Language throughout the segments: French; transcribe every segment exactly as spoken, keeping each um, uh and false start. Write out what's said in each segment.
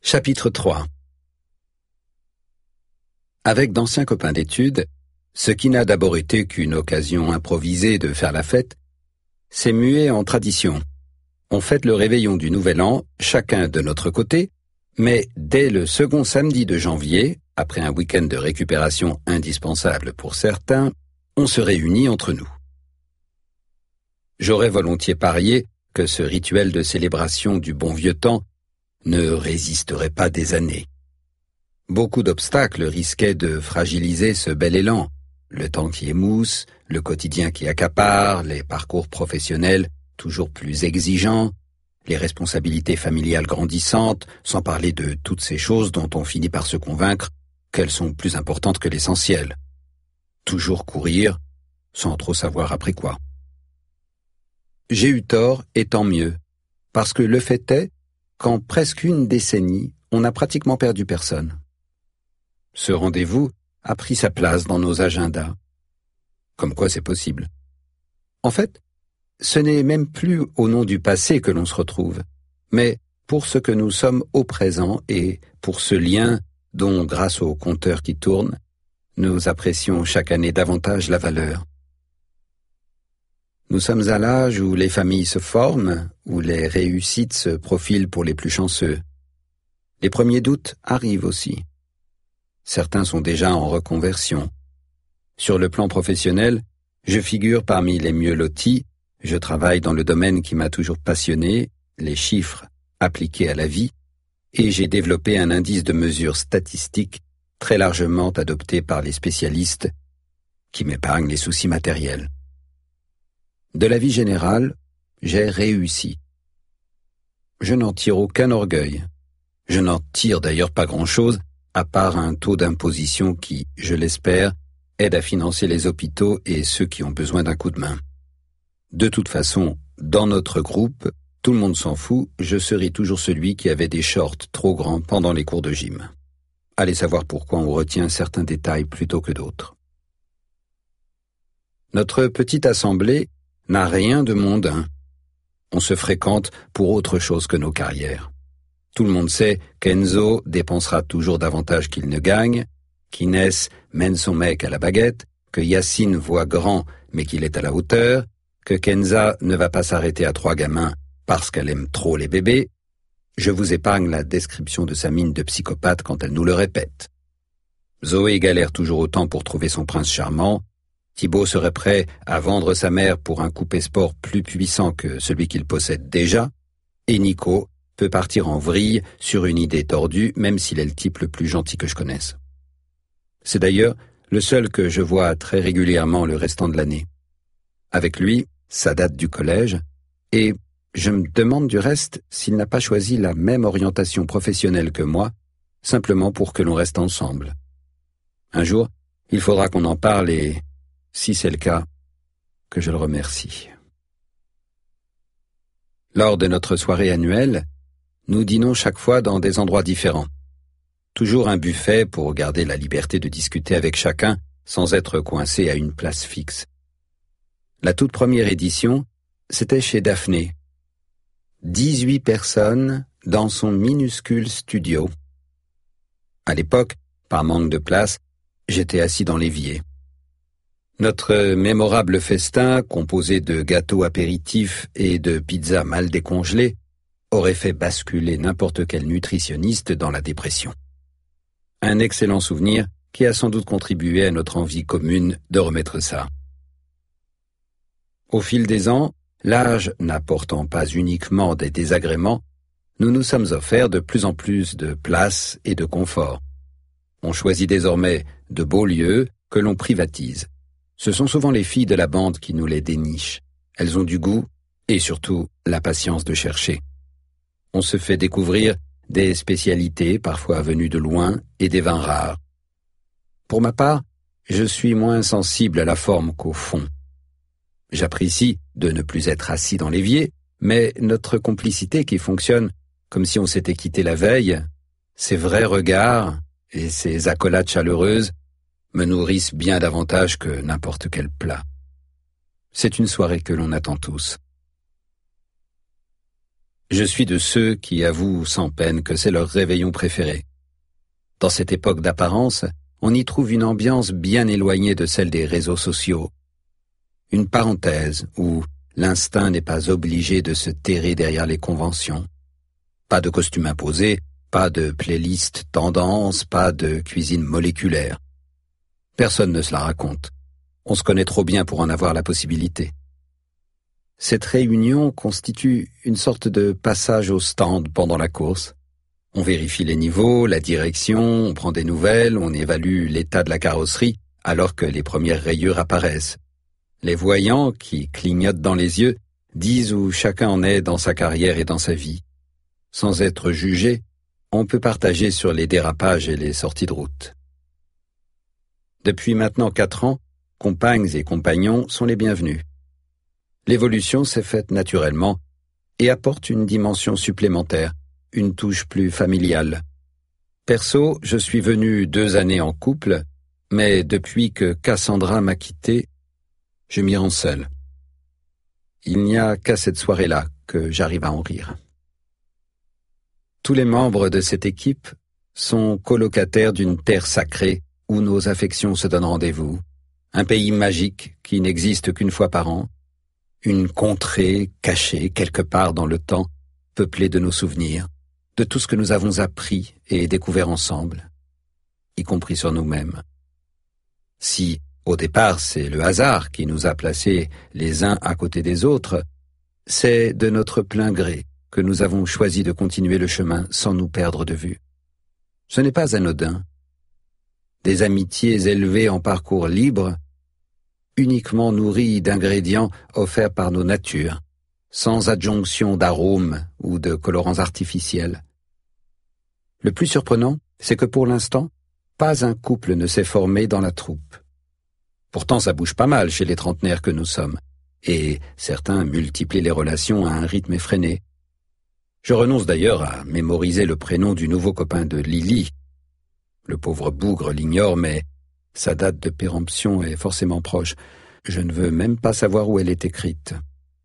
Chapitre trois. Avec d'anciens copains d'études, ce qui n'a d'abord été qu'une occasion improvisée de faire la fête, s'est mué en tradition. On fête le réveillon du Nouvel An, chacun de notre côté, mais dès le second samedi de janvier, après un week-end de récupération indispensable pour certains, on se réunit entre nous. J'aurais volontiers parié que ce rituel de célébration du bon vieux temps ne résisterait pas des années. Beaucoup d'obstacles risquaient de fragiliser ce bel élan, le temps qui émousse, le quotidien qui accapare, les parcours professionnels toujours plus exigeants, les responsabilités familiales grandissantes, sans parler de toutes ces choses dont on finit par se convaincre qu'elles sont plus importantes que l'essentiel. Toujours courir, sans trop savoir après quoi. J'ai eu tort, et tant mieux, parce que le fait est qu'en presque une décennie, on n'a pratiquement perdu personne. Ce rendez-vous a pris sa place dans nos agendas. Comme quoi c'est possible. En fait, ce n'est même plus au nom du passé que l'on se retrouve, mais pour ce que nous sommes au présent et pour ce lien dont, grâce au compteur qui tourne, nous apprécions chaque année davantage la valeur. Nous sommes à l'âge où les familles se forment, où les réussites se profilent pour les plus chanceux. Les premiers doutes arrivent aussi. Certains sont déjà en reconversion. Sur le plan professionnel, je figure parmi les mieux lotis, je travaille dans le domaine qui m'a toujours passionné, les chiffres appliqués à la vie, et j'ai développé un indice de mesure statistique très largement adopté par les spécialistes qui m'épargne les soucis matériels. De la vie générale, j'ai réussi. Je n'en tire aucun orgueil. Je n'en tire d'ailleurs pas grand-chose, à part un taux d'imposition qui, je l'espère, aide à financer les hôpitaux et ceux qui ont besoin d'un coup de main. De toute façon, dans notre groupe, tout le monde s'en fout, je serai toujours celui qui avait des shorts trop grands pendant les cours de gym. Allez savoir pourquoi on retient certains détails plutôt que d'autres. Notre petite assemblée n'a rien de mondain. On se fréquente pour autre chose que nos carrières. Tout le monde sait qu'Enzo dépensera toujours davantage qu'il ne gagne, qu'Inès mène son mec à la baguette, que Yacine voit grand mais qu'il est à la hauteur, que Kenza ne va pas s'arrêter à trois gamins parce qu'elle aime trop les bébés. Je vous épargne la description de sa mine de psychopathe quand elle nous le répète. Zoé galère toujours autant pour trouver son prince charmant. Thibaut serait prêt à vendre sa mère pour un coupé sport plus puissant que celui qu'il possède déjà, et Nico peut partir en vrille sur une idée tordue, même s'il est le type le plus gentil que je connaisse. C'est d'ailleurs le seul que je vois très régulièrement le restant de l'année. Avec lui, ça date du collège, et je me demande du reste s'il n'a pas choisi la même orientation professionnelle que moi, simplement pour que l'on reste ensemble. Un jour, il faudra qu'on en parle et, si c'est le cas, que je le remercie. Lors de notre soirée annuelle, nous dînons chaque fois dans des endroits différents. Toujours un buffet pour garder la liberté de discuter avec chacun sans être coincé à une place fixe. La toute première édition, c'était chez Daphné. dix-huit personnes dans son minuscule studio. À l'époque, par manque de place, j'étais assis dans l'évier. Notre mémorable festin, composé de gâteaux apéritifs et de pizzas mal décongelées, aurait fait basculer n'importe quel nutritionniste dans la dépression. Un excellent souvenir qui a sans doute contribué à notre envie commune de remettre ça. Au fil des ans, l'âge n'apportant pas uniquement des désagréments, nous nous sommes offerts de plus en plus de place et de confort. On choisit désormais de beaux lieux que l'on privatise. Ce sont souvent les filles de la bande qui nous les dénichent. Elles ont du goût et surtout la patience de chercher. On se fait découvrir des spécialités parfois venues de loin et des vins rares. Pour ma part, je suis moins sensible à la forme qu'au fond. J'apprécie de ne plus être assis dans l'évier, mais notre complicité qui fonctionne comme si on s'était quitté la veille, ces vrais regards et ces accolades chaleureuses me nourrissent bien davantage que n'importe quel plat. C'est une soirée que l'on attend tous. Je suis de ceux qui avouent sans peine que c'est leur réveillon préféré. Dans cette époque d'apparence, on y trouve une ambiance bien éloignée de celle des réseaux sociaux. Une parenthèse où l'instinct n'est pas obligé de se terrer derrière les conventions. Pas de costume imposé, pas de playlist tendance, pas de cuisine moléculaire. Personne ne se la raconte. On se connaît trop bien pour en avoir la possibilité. Cette réunion constitue une sorte de passage au stand pendant la course. On vérifie les niveaux, la direction, on prend des nouvelles, on évalue l'état de la carrosserie alors que les premières rayures apparaissent. Les voyants, qui clignotent dans les yeux, disent où chacun en est dans sa carrière et dans sa vie. Sans être jugé, on peut partager sur les dérapages et les sorties de route. Depuis maintenant quatre ans, compagnes et compagnons sont les bienvenus. L'évolution s'est faite naturellement et apporte une dimension supplémentaire, une touche plus familiale. Perso, je suis venu deux années en couple, mais depuis que Cassandra m'a quitté, je m'y rends seul. Il n'y a qu'à cette soirée-là que j'arrive à en rire. Tous les membres de cette équipe sont colocataires d'une terre sacrée où nos affections se donnent rendez-vous, un pays magique qui n'existe qu'une fois par an, une contrée cachée quelque part dans le temps, peuplée de nos souvenirs, de tout ce que nous avons appris et découvert ensemble, y compris sur nous-mêmes. Si, au départ, c'est le hasard qui nous a placés les uns à côté des autres, c'est de notre plein gré que nous avons choisi de continuer le chemin sans nous perdre de vue. Ce n'est pas anodin. Des amitiés élevées en parcours libre, uniquement nourries d'ingrédients offerts par nos natures, sans adjonction d'arômes ou de colorants artificiels. Le plus surprenant, c'est que pour l'instant, pas un couple ne s'est formé dans la troupe. Pourtant, ça bouge pas mal chez les trentenaires que nous sommes, et certains multiplient les relations à un rythme effréné. Je renonce d'ailleurs à mémoriser le prénom du nouveau copain de Lily. Le pauvre bougre l'ignore, mais sa date de péremption est forcément proche. Je ne veux même pas savoir où elle est écrite.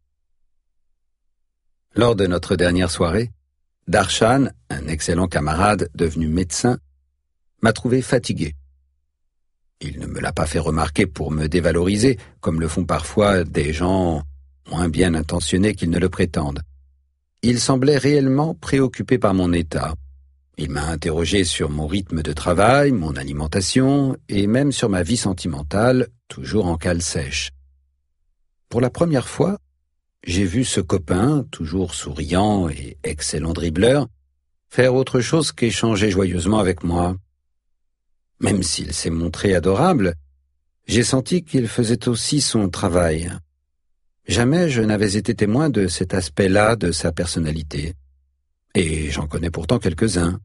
Lors de notre dernière soirée, Darshan, un excellent camarade devenu médecin, m'a trouvé fatigué. Il ne me l'a pas fait remarquer pour me dévaloriser, comme le font parfois des gens moins bien intentionnés qu'ils ne le prétendent. Il semblait réellement préoccupé par mon état. Il m'a interrogé sur mon rythme de travail, mon alimentation et même sur ma vie sentimentale, toujours en cale sèche. Pour la première fois, j'ai vu ce copain, toujours souriant et excellent dribbleur, faire autre chose qu'échanger joyeusement avec moi. Même s'il s'est montré adorable, j'ai senti qu'il faisait aussi son travail. Jamais je n'avais été témoin de cet aspect-là de sa personnalité. Et j'en connais pourtant quelques-uns.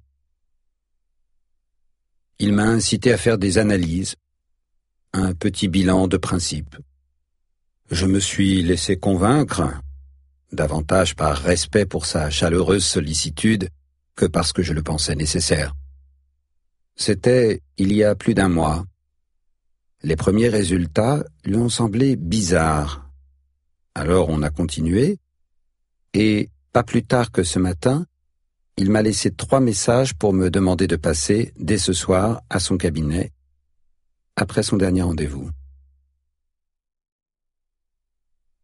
Il m'a incité à faire des analyses, un petit bilan de principe. Je me suis laissé convaincre, davantage par respect pour sa chaleureuse sollicitude que parce que je le pensais nécessaire. C'était il y a plus d'un mois. Les premiers résultats lui ont semblé bizarres. Alors on a continué, et pas plus tard que ce matin, il m'a laissé trois messages pour me demander de passer, dès ce soir, à son cabinet, après son dernier rendez-vous.